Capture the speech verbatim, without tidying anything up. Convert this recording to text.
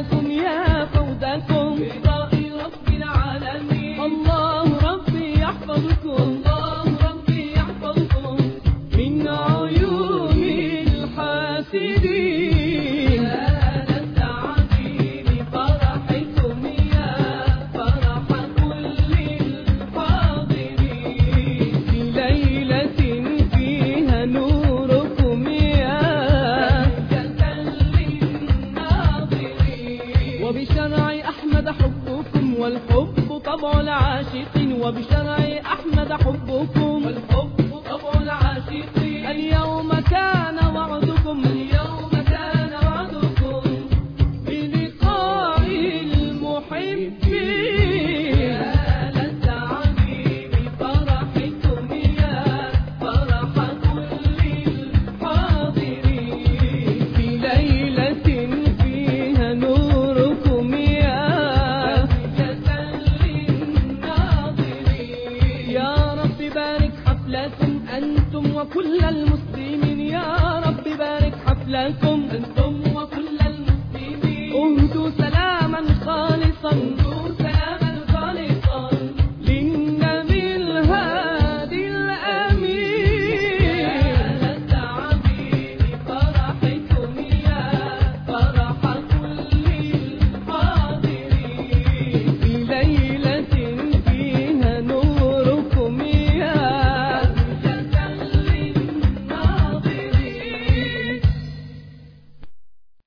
هداكم يا فوزكم برضاء رب العالمين. الله ربي يحفظكم الله ربي يحفظكم من عيون الحاسدين. يا أهل التعظيم فرحكم يا فرح كل الحاضرين. في ليلة فيها نوركم يا بهجة للناظرين. وبشرع أحمد حبكم والحب طبع العاشقين. وبشرع أحمد حبكم والحب طبع العاشقين. اليوم كان